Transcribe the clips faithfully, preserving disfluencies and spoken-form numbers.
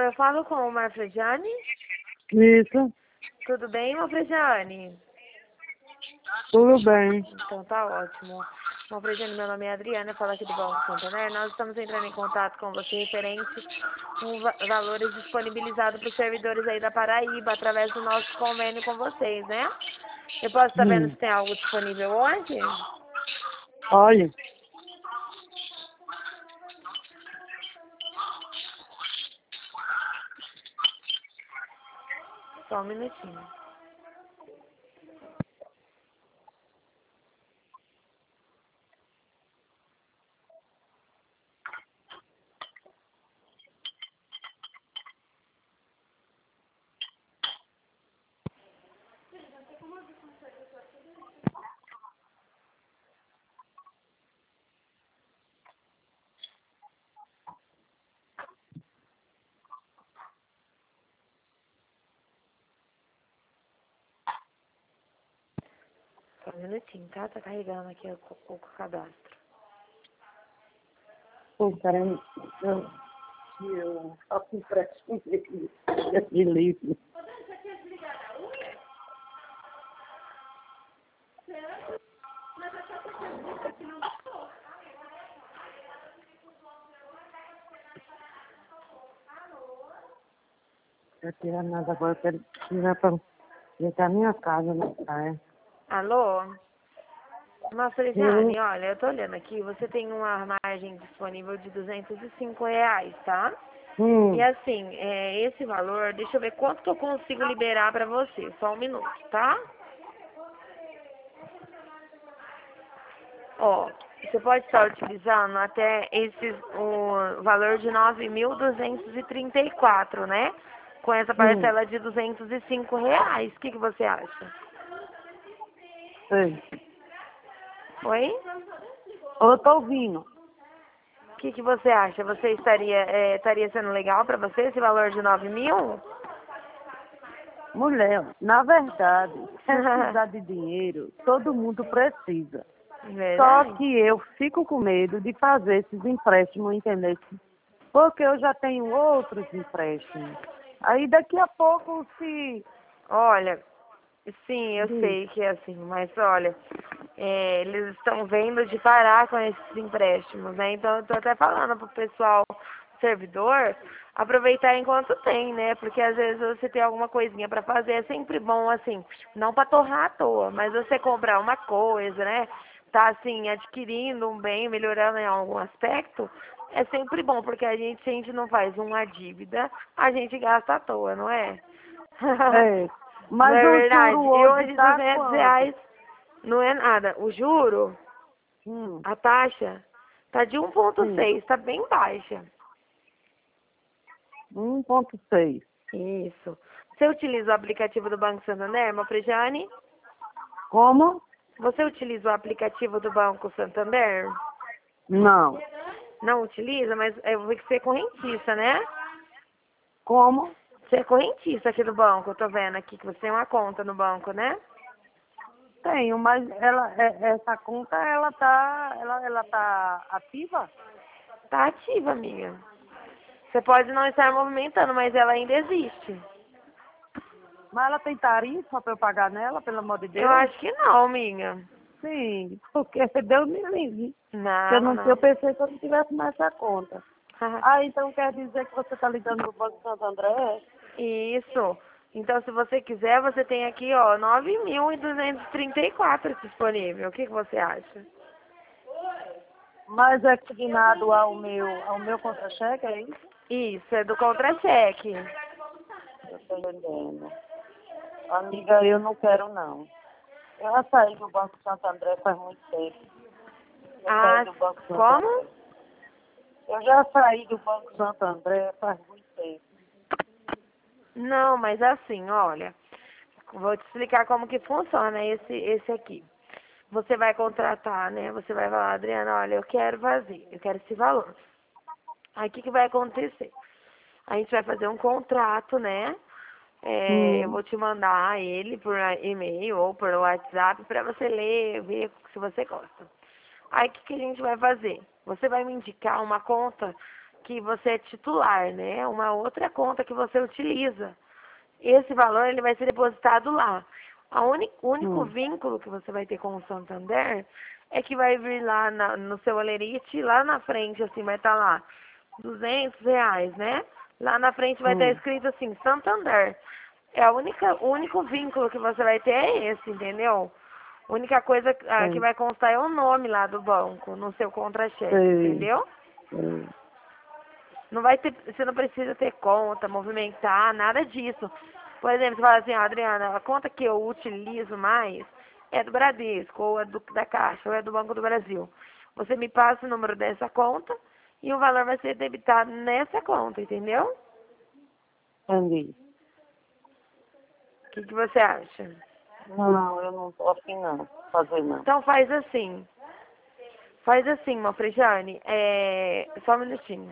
eu falo com o Marfregiane. Isso, Tudo bem, Marfregiane? tudo bem. Então tá ótimo. Marfregiane, meu nome é Adriana, eu falo aqui do Banco Santander. Nós estamos entrando em contato com você referente com va valores disponibilizados para os servidores aí da Paraíba, através do nosso convênio com vocês, né? Eu posso estar vendo Hum. se tem algo disponível hoje? Olha, Só um minutinho. Só um minutinho, tá? Tá carregando aqui o, o, o cadastro. pô, caramba, eu, eu faço um empréstimo de de livro. Eu tirar nada agora, eu quero tirar pra deixar a minha casa na praia. Alô? Eu, Marfregiane, olha, eu tô olhando aqui, você tem uma margem disponível de duzentos e cinco reais, tá? E hum, assim, é, esse valor, deixa eu ver quanto que eu consigo liberar pra você. Só um minuto, tá? Ó, você pode estar utilizando até esse, o valor de nove mil duzentos e trinta e quatro, né? Com essa hum, parcela de duzentos e cinco reais. O que, que você acha? sei. Oi? Eu tô ouvindo. O que, que você acha? Você estaria, é, estaria sendo legal pra você esse valor de nove mil? Mulher, na verdade, precisar de dinheiro, todo mundo precisa. Só Verdade? que eu fico com medo de fazer esses empréstimos, entendeu? Porque eu já tenho outros empréstimos. Aí daqui a pouco se Olha, sim, eu diz, sei que é assim, mas olha, é, eles estão vendo de parar com esses empréstimos, né? Então eu tô até falando pro pessoal servidor aproveitar enquanto tem, né? Porque às vezes você tem alguma coisinha pra fazer, é sempre bom, assim, não pra torrar à toa, mas você comprar uma coisa, né? Tá assim, adquirindo um bem, melhorando em algum aspecto, é sempre bom, porque a gente, se a gente não faz uma dívida, a gente gasta à toa, não é? é, Não mas é o juro verdade? E hoje hoje está duzentos quanto? reais não é nada. O juro, Hum, a taxa, tá de um ponto sim, seis, tá bem baixa. um ponto seis. Isso. Você utiliza o aplicativo do Banco Santander, Mafrejane? Como? Você utiliza o aplicativo do Banco Santander? Não. Não utiliza, mas eu vi que você é correntista, né? Como? Você é correntista aqui do banco, eu tô vendo aqui que você tem uma conta no banco, né? Tenho, mas ela, é- essa conta, ela tá, ela, ela tá ativa? Tá ativa, amiga. Você pode não estar movimentando, mas ela ainda existe. Mas ela tem tarifa para eu pagar nela, pelo amor de Eu Deus? acho que não, amiga. Sim, porque Deus me livre. Eu, Não, não, eu não. pensei que eu não tivesse mais essa conta. Ah, então quer dizer que você está ligando no Banco Santo André? Isso. Então, se você quiser, você tem aqui, ó, nove mil duzentos e trinta e quatro disponível. O que, que você acha? Mas é consignado ao meu, ao meu contra-cheque, é isso? Isso, é do contra-cheque. Eu estou entendendo. Amiga, eu não quero não. Eu já saí do Banco Santo André faz muito tempo. Eu saí Ah, do Banco Santo como? André. Eu já saí do Banco Santo André faz muito tempo. Não, mas assim, olha, vou te explicar como que funciona esse, esse aqui. Você vai contratar, né? Você vai falar, Adriana, olha, eu quero fazer, eu quero esse valor. Aí o que, que vai acontecer? A gente vai fazer um contrato, né? É, eu Hum. vou te mandar ele por e-mail ou por WhatsApp para você ler, ver se você gosta. Aí o que, que a gente vai fazer? Você vai me indicar uma conta que você é titular, né? Uma outra conta que você utiliza. Esse valor ele vai ser depositado lá. A uni, o único Hum. vínculo que você vai ter com o Santander é que vai vir lá na, no seu Olerite, lá na frente, assim, vai estar lá duzentos reais, né? Lá na frente vai estar Hum. escrito assim, Santander. É a única, o único vínculo que você vai ter é esse, entendeu? A única coisa ah, que Sei. vai constar é o nome lá do banco, no seu contra-cheque, Sei. entendeu? Sei. Não vai ter, você não precisa ter conta, movimentar, nada disso. Por exemplo, você fala assim, ah, Adriana, a conta que eu utilizo mais é do Bradesco, ou é do, da Caixa, ou é do Banco do Brasil. Você me passa o número dessa conta e o valor vai ser debitado nessa conta, entendeu? Entendi. O que, que você acha? Não, eu não tô afim não. Fazer não. Então faz assim. Faz assim, Manfrediane. É... Só um minutinho.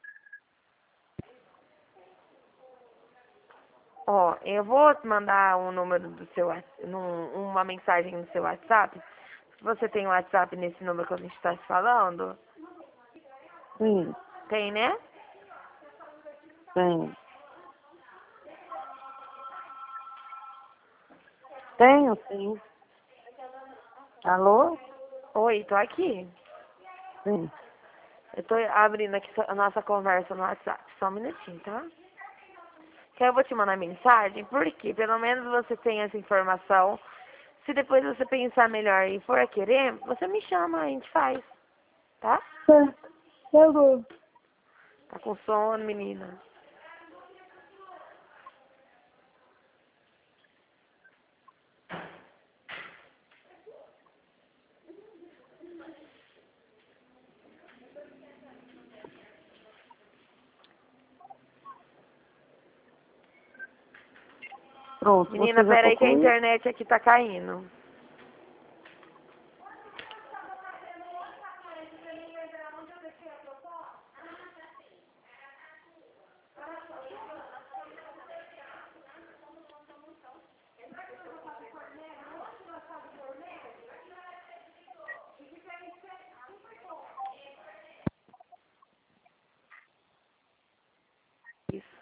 Ó, eu vou te mandar um número do seu Whats- num, uma mensagem no seu WhatsApp. Se você tem o WhatsApp nesse número que a gente está te falando, Sim, tem, né? tem. Tenho, sim. Alô? Oi, tô aqui. Sim. Eu tô abrindo aqui a nossa conversa no WhatsApp. Só um minutinho, tá? Que aí eu vou te mandar mensagem, porque pelo menos você tem essa informação. Se depois você pensar melhor e for querer, você me chama, a gente faz, tá? Tá, tá bom. Tá com sono, menina? Pronto, Menina, você já pera aí que a concluiu? internet aqui tá caindo. Isso.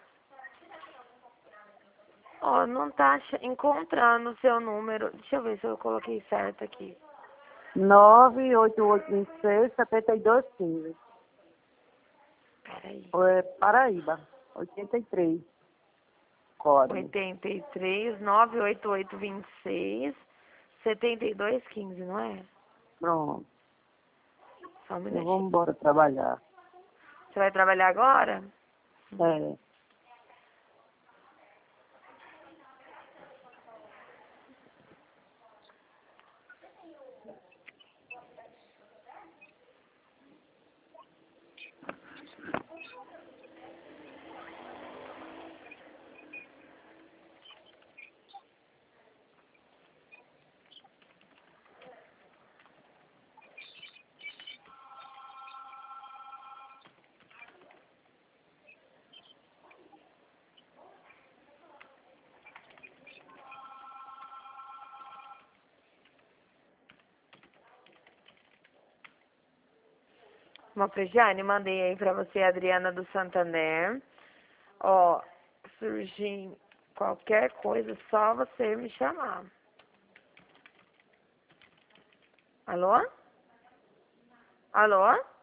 Ó, não tá ach- encontrando o seu número. Deixa eu ver se eu coloquei certo aqui. nove oito oito dois seis, sete dois um cinco. Pera aí. É Paraíba, oitenta e três. Código. oitenta e três, nove oito oito, vinte e seis, setenta e dois, quinze, não é? Pronto. Só um Eu minutinho. vou embora trabalhar. Você vai trabalhar agora? É. Uma Frejane, mandei aí pra você, Adriana do Santander. Ó, surgir qualquer coisa, só você me chamar. Alô? Alô?